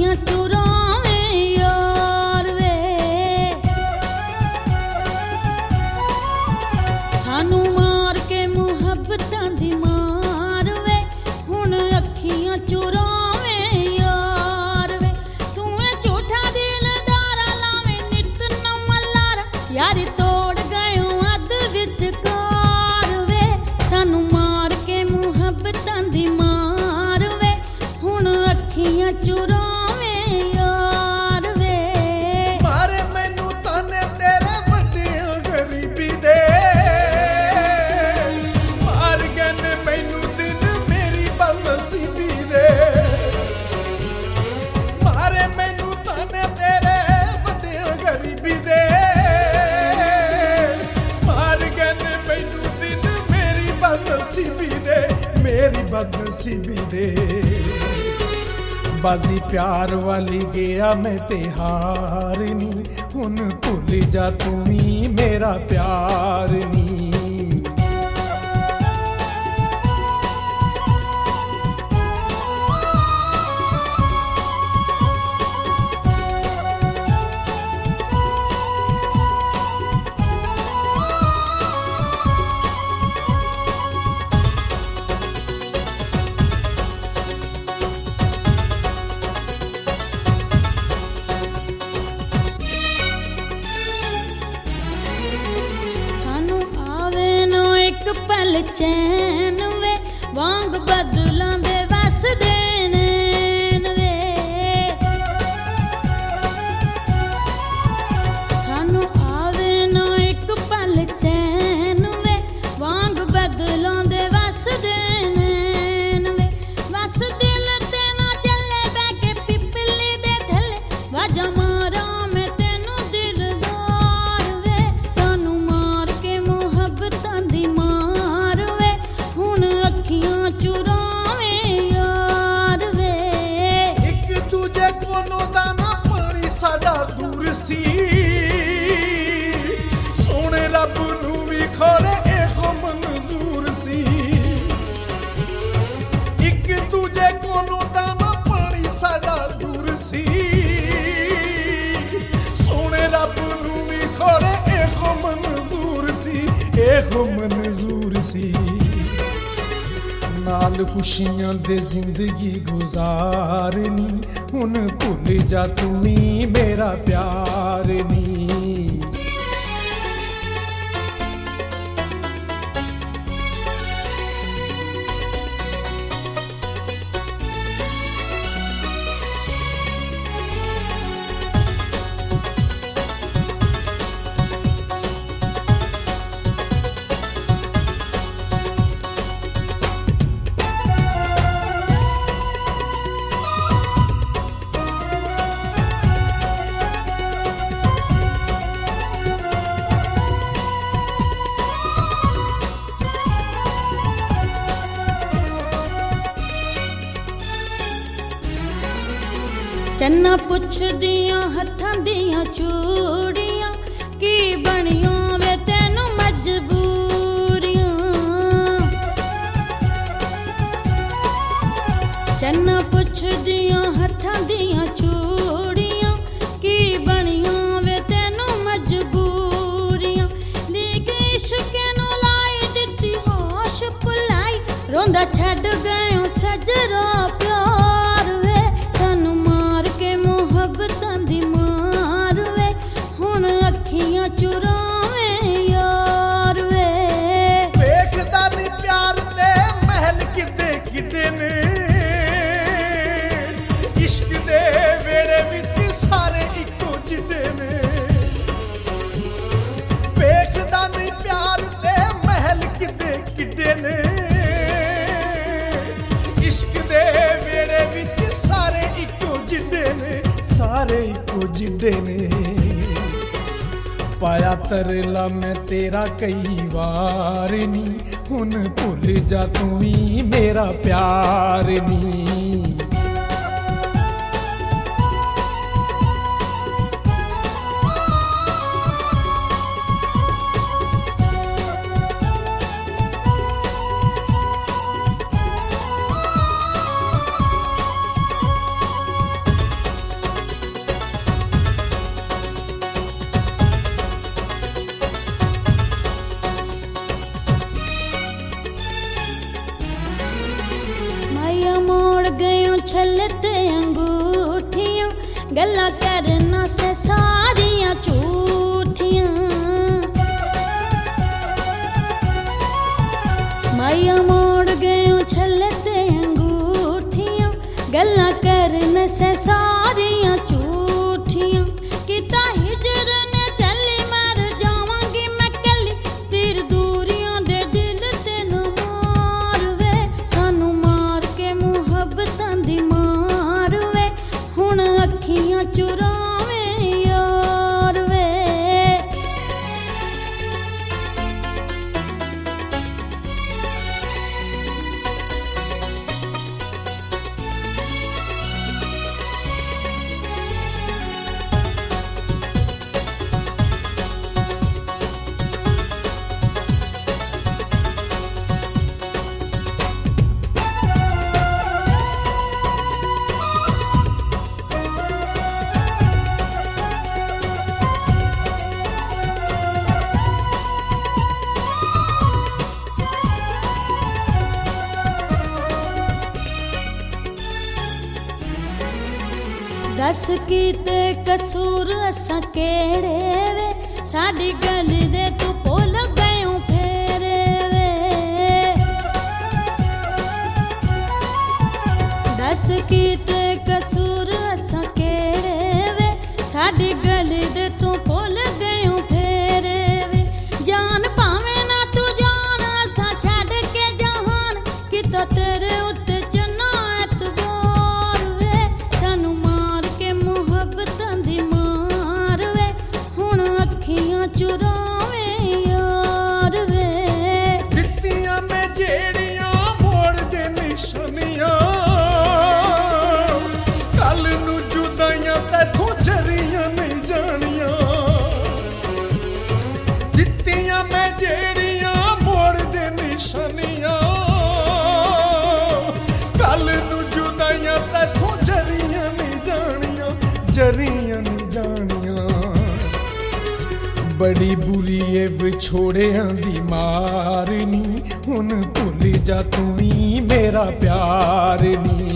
अखियां चुरावे यार वे सानू मार के मुहब्बतां दी मार वे हुण अखियां चुरावे यार वे तू झूठा दिलदारा लावे नित नमलारा यारी तोड़ गयो अद विचकार वे सानू मार के मुहब्बतां दी मार वे हुण अखियां चुरावे यार वे मारे मैनू ताने तेरे वड्डियां गरीबी दे मार गए ने मैनू दिन मेरी बदनसीबी दे मारे मैनू ताने तेरे वड्डियां गरीबी दे मार गए ने मैनू दिन मेरी बदनसीबी दे बाजी प्यार वाली गया मैं ते हार नी हुन भुल जा तू ही मेरा प्यार नी पल चैन वे वांग बदलां दे वस देन वे सानू आवे ना एक पल चैन वे वांग बदलां दे वस देन वे वस दिल ते ना चले बैके पिपली दे थले वाजा मारा मैं तेनू दिलदार वे सानू मार के मुहब्बतां दी चुरावे यार वे एक दूजे कोलों दा ना पानी साडा दूर सी सोने रब नू भी खोले एहो मंजूर सी एक दूजे कोलों दा ना पानी साडा दूर सी सोने रब नू भी खोले एहो मंजूर सी नाल खुशियां दे जिंदगी गुजारनी हुन भुल जा तू ही मेरा प्यार नी चन्ना पुछदियां हत्थां दियां चूड़ियां की बनियां वे तैनू मजबूरियां चन्ना पुछदियां हत्थां दियां चूड़ियां की बनियां वे तैनू मजबूरियां लीक इश्क नू लाई दित्ती होश भुलाई रोंदा छड्ड गयो सजरा प्यार वे सानू मुहब्बतां दी मार वे हुण अखियां चुरावे यार वे वेखदा नी प्यार दे महल किते किते ने इश्क दे वेड़े विच सारे इक्को जिड्डे ने वेखदा नी प्यार दे महल किते किते ने इश्क दे वेड़े विच सारे इक्को जिड्डे ने पाया तरला मैं तेरा कई वार नी हुन भुल जा तू ही मेरा प्यार नी गल्ला करना से सारियां झूठियां माया मोड़ गयो छले ते अंगूठियां गल्ला करना से सारियां झूठियां किता हिजर ने चली मर जावांगी मैं कली तीर दूरियां दे दिल ते न मार वे सानू मार के मुहब्बतां दी मार वे हुण अखियां चुरावे यार वे दस कीते कसूर असां केड़े वे साडी गल दे तू भुल गयो फेरे वे दस कीते कसूर असां केड़े वे साडी गल दे तू भुल गयो फेरे वे जान भावें ना तू जान असां छड्ड के जहान किता तेरे उत्ते चन्ना एतबार वे सानू चुरावे यार वे दित्तियां मैं जेड़ियां मोड़ दे निशानियां कल नू जुदाइयां तैथों जरियां नहीं जानियां दित्तियां मैं जेड़ियां मोड़ दे निशानियां कल नू जुदाइयां तैथों जरियां नहीं जानियां जरियां नहीं जानियां बड़ी बुरी ए विछोड़ियां दी मार नी हुण भुल जा तू ही मेरा प्यार नी